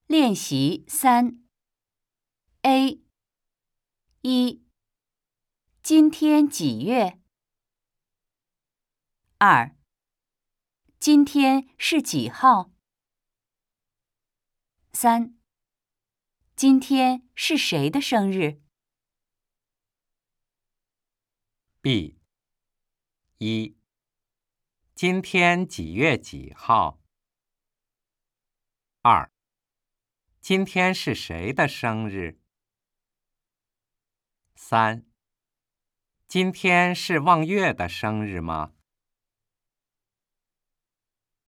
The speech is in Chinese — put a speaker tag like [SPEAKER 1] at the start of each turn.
[SPEAKER 1] 练习3 A 1. 今天几月？2. 今天是几号？3. 今天是谁的生日
[SPEAKER 2] ？B 1. 今天几月几号？2. 今天是谁的生日？3. 今天是望月的生日吗？